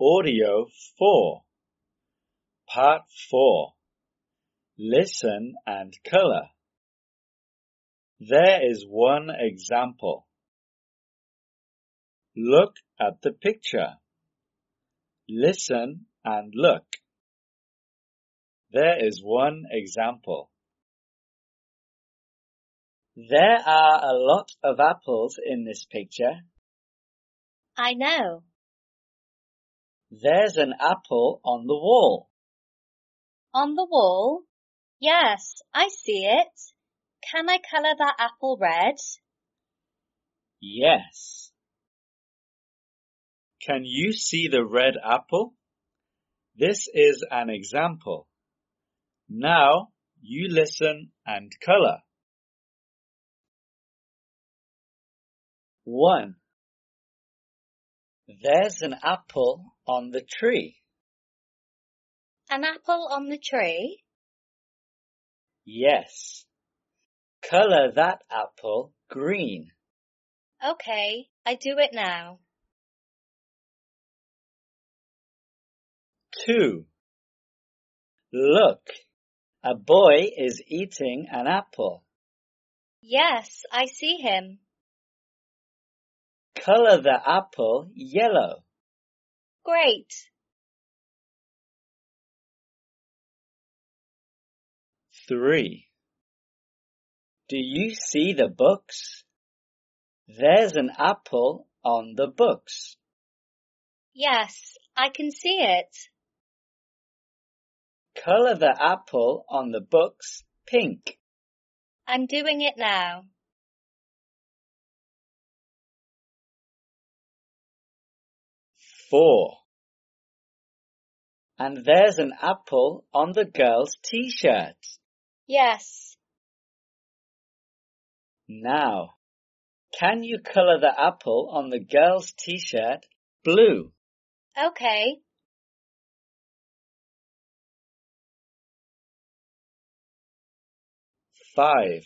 Audio 4. Part 4. Listen and color. There is one example. Look at the picture. Listen and look. There is one example. There are a lot of apples in this picture. I know. There's an apple on the wall. On the wall? Yes, I see it. Can I colour that apple red? Yes. Can you see the red apple? This is an example. Now you listen and color. 1. There's an apple on the tree. An apple on the tree? Yes. Color that apple green. Okay, I do it now. 2. Look, a boy is eating an apple. Yes, I see him. Color the apple yellow. Great. 3. Do you see the books? There's an apple on the books. Yes, I can see it. Color the apple on the books pink. I'm doing it now. 4. And there's an apple on the girl's t-shirt. Yes. Now, can you color the apple on the girl's t-shirt blue? Okay. 5.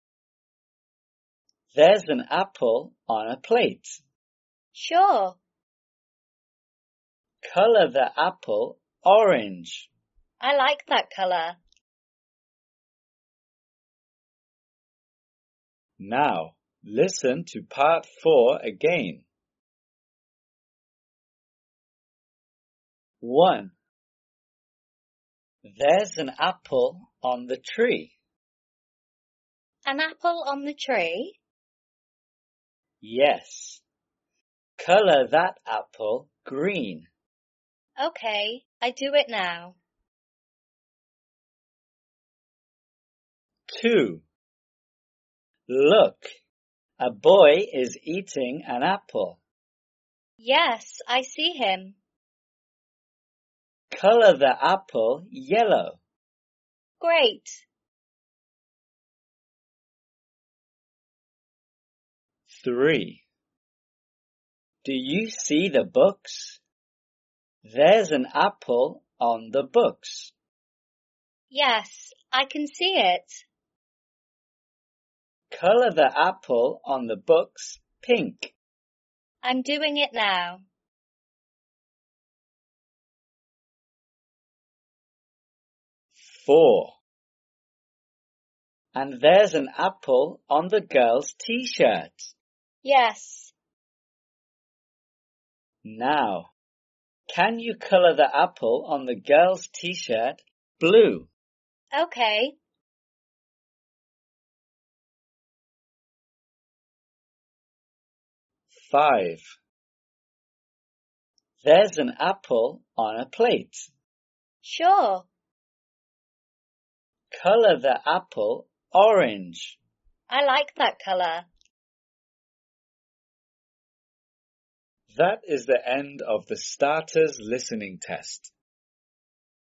There's an apple on a plate. Sure. Color the apple orange. I like that colour. Now, listen to part 4 again. 1. There's an apple on the tree. An apple on the tree? Yes. Color that apple green. Okay, I do it now. 2. Look, a boy is eating an apple. Yes, I see him. Color the apple yellow. Great. 3. Do you see the books? There's an apple on the books. Yes, I can see it. Color the apple on the books pink. I'm doing it now. 4. And there's an apple on the girl's t-shirt. Yes. Now, can you color the apple on the girl's t-shirt blue? Okay. 5. There's an apple on a plate. Sure. Color the apple orange. I like that colour. That is the end of the starters listening test.